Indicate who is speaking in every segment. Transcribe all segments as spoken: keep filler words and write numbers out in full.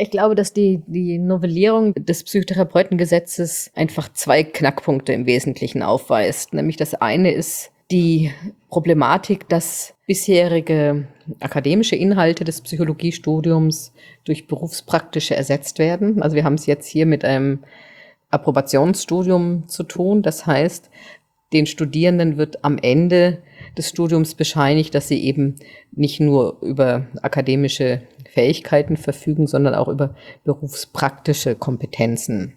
Speaker 1: Ich glaube, dass die, die Novellierung des Psychotherapeutengesetzes einfach zwei Knackpunkte im Wesentlichen aufweist. Nämlich das eine ist die Problematik, dass bisherige akademische Inhalte des Psychologiestudiums durch berufspraktische ersetzt werden. Also wir haben es jetzt hier mit einem Approbationsstudium zu tun. Das heißt, den Studierenden wird am Ende des Studiums bescheinigt, dass sie eben nicht nur über akademische Fähigkeiten verfügen, sondern auch über berufspraktische Kompetenzen.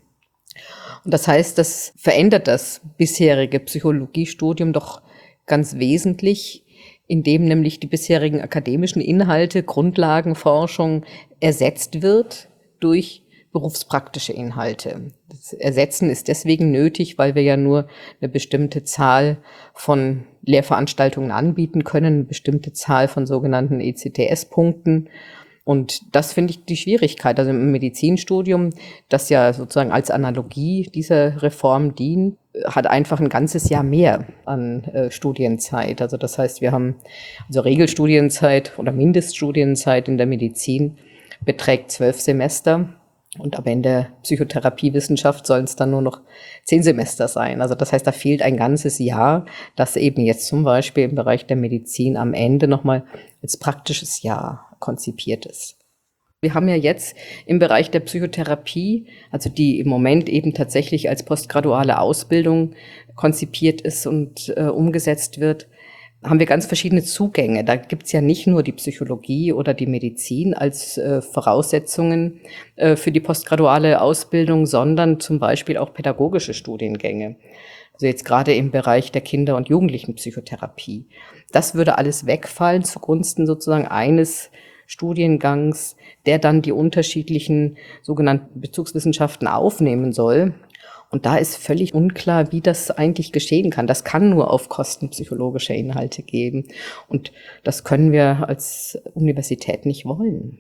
Speaker 1: Und das heißt, das verändert das bisherige Psychologiestudium doch ganz wesentlich, indem nämlich die bisherigen akademischen Inhalte, Grundlagenforschung ersetzt wird durch berufspraktische Inhalte. Das Ersetzen ist deswegen nötig, weil wir ja nur eine bestimmte Zahl von Lehrveranstaltungen anbieten können, eine bestimmte Zahl von sogenannten E C T S-Punkten. Und das finde ich die Schwierigkeit. Also im Medizinstudium, das ja sozusagen als Analogie dieser Reform dient, hat einfach ein ganzes Jahr mehr an äh, Studienzeit. Also das heißt, wir haben also Regelstudienzeit oder Mindeststudienzeit in der Medizin beträgt zwölf Semester. Und am Ende der Psychotherapiewissenschaft sollen es dann nur noch zehn Semester sein. Also das heißt, da fehlt ein ganzes Jahr, das eben jetzt zum Beispiel im Bereich der Medizin am Ende nochmal als praktisches Jahr konzipiert ist. Wir haben ja jetzt im Bereich der Psychotherapie, also die im Moment eben tatsächlich als postgraduale Ausbildung konzipiert ist und äh, umgesetzt wird, haben wir ganz verschiedene Zugänge. Da gibt's ja nicht nur die Psychologie oder die Medizin als äh, Voraussetzungen äh, für die postgraduale Ausbildung, sondern zum Beispiel auch pädagogische Studiengänge. Also jetzt gerade im Bereich der Kinder- und Jugendlichenpsychotherapie. Das würde alles wegfallen zugunsten sozusagen eines Studiengangs, der dann die unterschiedlichen sogenannten Bezugswissenschaften aufnehmen soll. Und da ist völlig unklar, wie das eigentlich geschehen kann. Das kann nur auf Kosten psychologischer Inhalte gehen. Und das können wir als Universität nicht wollen.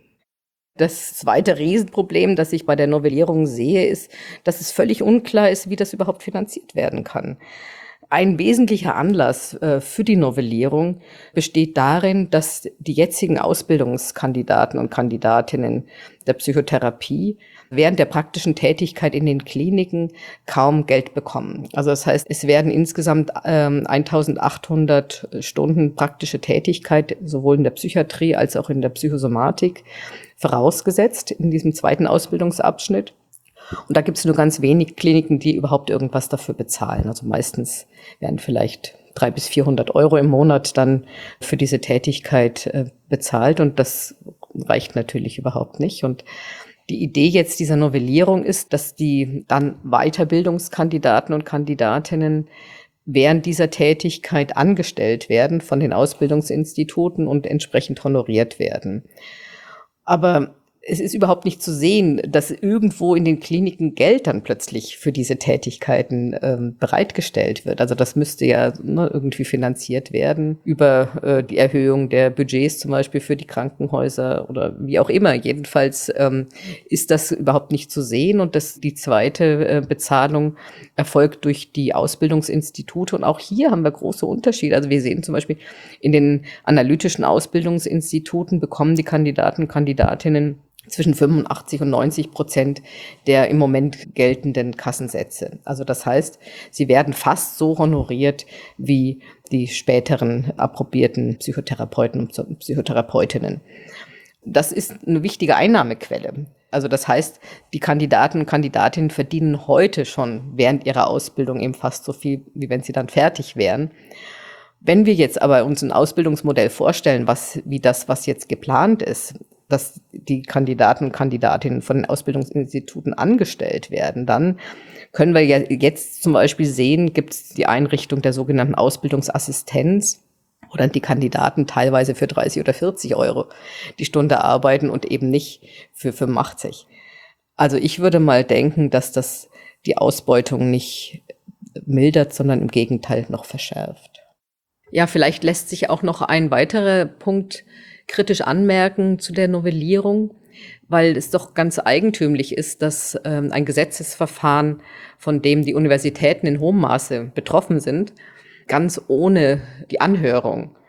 Speaker 1: Das zweite Riesenproblem, das ich bei der Novellierung sehe, ist, dass es völlig unklar ist, wie das überhaupt finanziert werden kann. Ein wesentlicher Anlass äh, für die Novellierung besteht darin, dass die jetzigen Ausbildungskandidaten und Kandidatinnen der Psychotherapie während der praktischen Tätigkeit in den Kliniken kaum Geld bekommen. Also das heißt, es werden insgesamt ähm, eintausendachthundert Stunden praktische Tätigkeit sowohl in der Psychiatrie als auch in der Psychosomatik vorausgesetzt in diesem zweiten Ausbildungsabschnitt. Und da gibt es nur ganz wenig Kliniken, die überhaupt irgendwas dafür bezahlen. Also meistens werden vielleicht dreihundert bis vierhundert Euro im Monat dann für diese Tätigkeit äh, bezahlt. Und das reicht natürlich überhaupt nicht. Und die Idee jetzt dieser Novellierung ist, dass die dann Weiterbildungskandidaten und Kandidatinnen während dieser Tätigkeit angestellt werden von den Ausbildungsinstituten und entsprechend honoriert werden. Aber es ist überhaupt nicht zu sehen, dass irgendwo in den Kliniken Geld dann plötzlich für diese Tätigkeiten ähm, bereitgestellt wird. Also das müsste ja ne, irgendwie finanziert werden über äh, die Erhöhung der Budgets zum Beispiel für die Krankenhäuser oder wie auch immer. Jedenfalls ähm, ist das überhaupt nicht zu sehen und das, die zweite äh, Bezahlung erfolgt durch die Ausbildungsinstitute. Und auch hier haben wir große Unterschiede. Also wir sehen zum Beispiel in den analytischen Ausbildungsinstituten bekommen die Kandidaten und Kandidatinnen zwischen fünfundachtzig und neunzig Prozent der im Moment geltenden Kassensätze. Also das heißt, sie werden fast so honoriert wie die späteren approbierten Psychotherapeuten und Psychotherapeutinnen. Das ist eine wichtige Einnahmequelle. Also das heißt, die Kandidaten und Kandidatinnen verdienen heute schon während ihrer Ausbildung eben fast so viel, wie wenn sie dann fertig wären. Wenn wir jetzt aber uns ein Ausbildungsmodell vorstellen, was wie das, was jetzt geplant ist, dass die Kandidaten und Kandidatinnen von den Ausbildungsinstituten angestellt werden, dann können wir ja jetzt zum Beispiel sehen, gibt es die Einrichtung der sogenannten Ausbildungsassistenz, wo dann die Kandidaten teilweise für dreißig oder vierzig Euro die Stunde arbeiten und eben nicht für fünfundachtzig. Also ich würde mal denken, dass das die Ausbeutung nicht mildert, sondern im Gegenteil noch verschärft. Ja, vielleicht lässt sich auch noch ein weiterer Punkt kritisch anmerken zu der Novellierung, weil es doch ganz eigentümlich ist, dass ähm, ein Gesetzesverfahren, von dem die Universitäten in hohem Maße betroffen sind, ganz ohne die Anhörung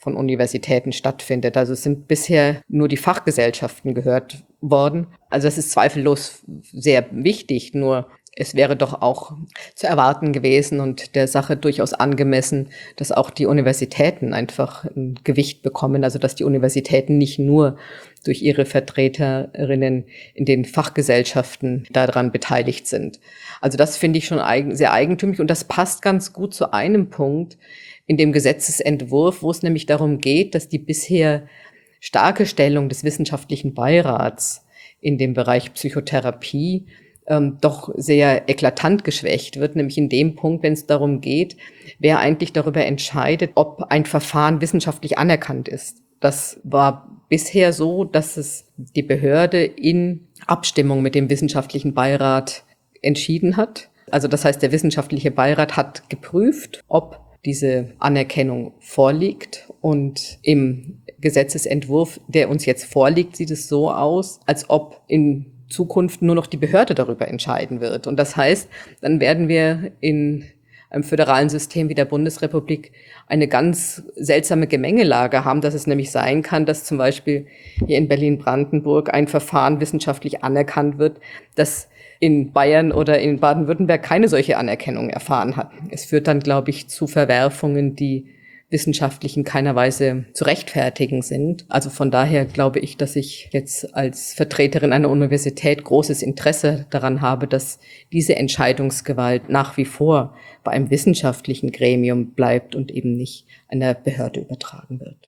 Speaker 1: von Universitäten stattfindet. Also es sind bisher nur die Fachgesellschaften gehört worden. Also das ist zweifellos sehr wichtig, nur es wäre doch auch zu erwarten gewesen und der Sache durchaus angemessen, dass auch die Universitäten einfach ein Gewicht bekommen, also dass die Universitäten nicht nur durch ihre Vertreterinnen in den Fachgesellschaften daran beteiligt sind. Also das finde ich schon eigen, sehr eigentümlich und das passt ganz gut zu einem Punkt in dem Gesetzesentwurf, wo es nämlich darum geht, dass die bisher starke Stellung des wissenschaftlichen Beirats in dem Bereich Psychotherapie ähm, doch sehr eklatant geschwächt wird, nämlich in dem Punkt, wenn es darum geht, wer eigentlich darüber entscheidet, ob ein Verfahren wissenschaftlich anerkannt ist. Das war bisher so, dass es die Behörde in Abstimmung mit dem wissenschaftlichen Beirat entschieden hat. Also das heißt, der wissenschaftliche Beirat hat geprüft, ob diese Anerkennung vorliegt und im Gesetzesentwurf, der uns jetzt vorliegt, sieht es so aus, als ob in Zukunft nur noch die Behörde darüber entscheiden wird. Und das heißt, dann werden wir in einem föderalen System wie der Bundesrepublik eine ganz seltsame Gemengelage haben, dass es nämlich sein kann, dass zum Beispiel hier in Berlin-Brandenburg ein Verfahren wissenschaftlich anerkannt wird, das in Bayern oder in Baden-Württemberg keine solche Anerkennung erfahren hat. Es führt dann, glaube ich, zu Verwerfungen, die wissenschaftlich in keiner Weise zu rechtfertigen sind. Also von daher glaube ich, dass ich jetzt als Vertreterin einer Universität großes Interesse daran habe, dass diese Entscheidungsgewalt nach wie vor bei einem wissenschaftlichen Gremium bleibt und eben nicht einer Behörde übertragen wird.